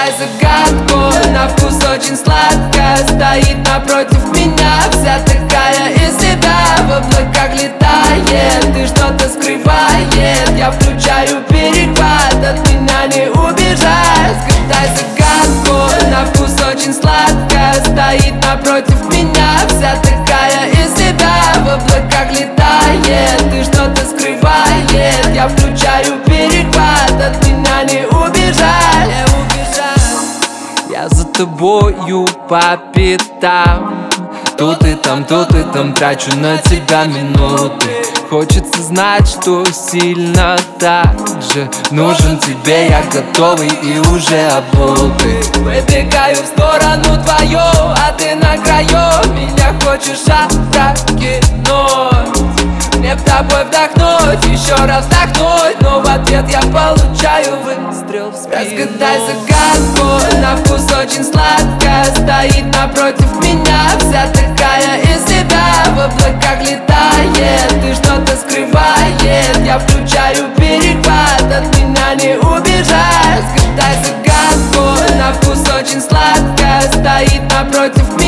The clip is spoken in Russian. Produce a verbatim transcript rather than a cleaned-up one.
Разгадай загадку, на вкус очень сладко. Стоит напротив меня, вся такая из себя. В облаках летает, ты что-то скрывает. Я включаю перехват, от меня не убежать. Разгадай загадку, на вкус очень сладко. Стоит напротив меня, вся такая из себя. В облаках летает, ты что-то скрывает. Я включаю перехват, от меня не убежать, не убежать. Я за тобою по пятам, тут и там, тут и там трачу на тебя минуты. Хочется знать, что сильно так же нужен тебе. Я готовый и уже обутый. Выбегаю в сторону твою, а ты на краю. Меня хочешь опрокинуть, мне б тобой вдохнуть, еще раз вдохнуть. Но в ответ я получаю выстрел в спину. Разгадай загадку, на вкус очень сладко. Стоит напротив меня, вся такая из себя. В облаках летает, ты что-то скрывает. Я включаю перехват, от меня не убежать. Разгадай загадку, на вкус очень сладко. Стоит напротив меня,